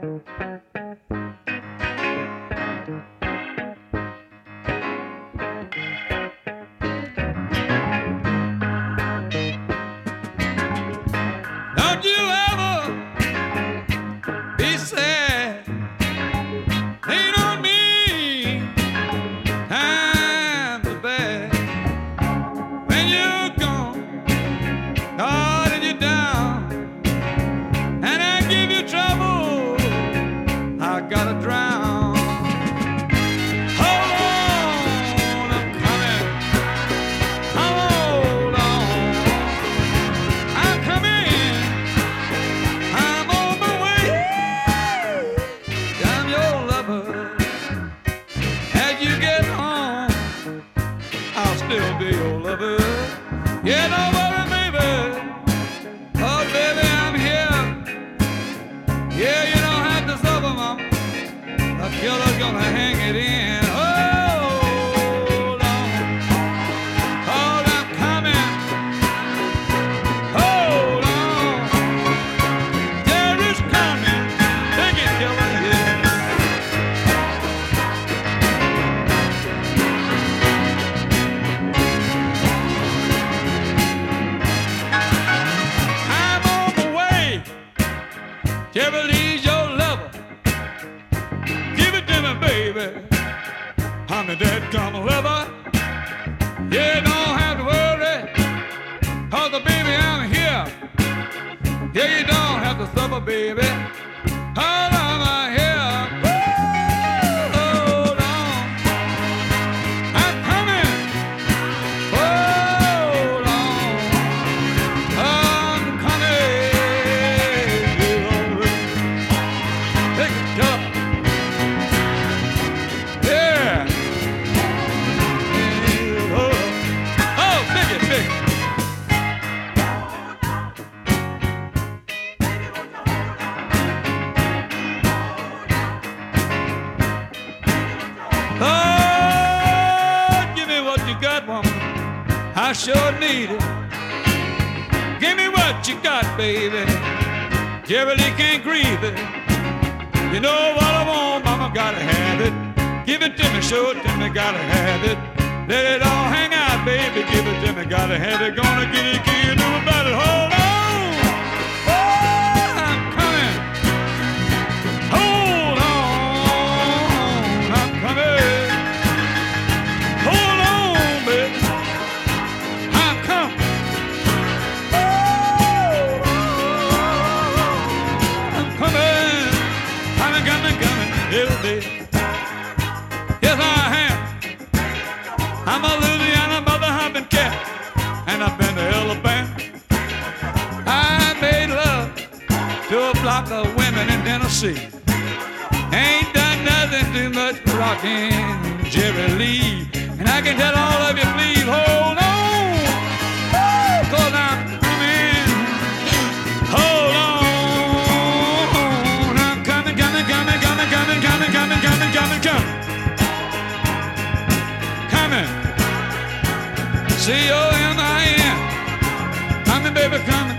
Don't you ever be sad. Lean on me. Times are bad. When you're gone, God and you're down, and I give you trouble, I gotta drown. Hold on, I'm coming. Hold on, I'm coming. I'm on my way. I'm your lover. As you get home, I'll still be your lover. Yeah, don't worry, baby. Oh, baby, I'm here. Yeah, you don't have to suffer, mama. The killer's gonna hang it in. Hold on. Hold, I'm coming. Hold on. There is coming. Take it, killer, yeah. I'm on the way. Chevrolie's your lover. Give it to me, baby. I'm a dead gum lover. Yeah, don't have to worry. Cause the baby, I'm here. Yeah, you don't have to suffer, baby. Hold on, I'm here. Hold on. I'm coming. Hold on. I'm coming. Take it up. Yeah. Oh, big it, big. Oh, give me what you got, woman. I sure need it. Give me what you got, baby. Jerry Lee can't grieve it. You know what I want, mama, gotta have it. Give it to me, show it to me, gotta have it. Let it all hang out, baby, give it to me, gotta have it. Gonna get it, can't do about it. Hold on. Oh, I'm coming. Hold on, I'm coming. Hold on, baby. I'm coming. Hold on, I'm coming. Coming, every day. Yes, I am. I'm a Louisiana mother humping cat, and I've been to Alabama. I made love to a flock of women in Tennessee. Ain't done nothing too much for rocking Jerry Lee. And I can tell all of you, please hold on, cause I'm coming. Hold on, I'm coming, coming, coming, coming, coming, coming, coming, coming, coming, coming. Coming. C-O-M-I-N. Coming, baby, coming.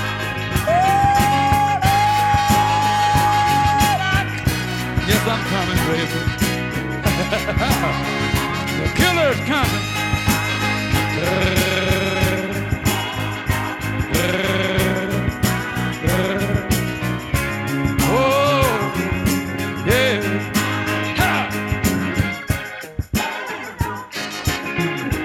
Yes, I'm coming, baby. The killer's coming. Oh, yeah. Ha!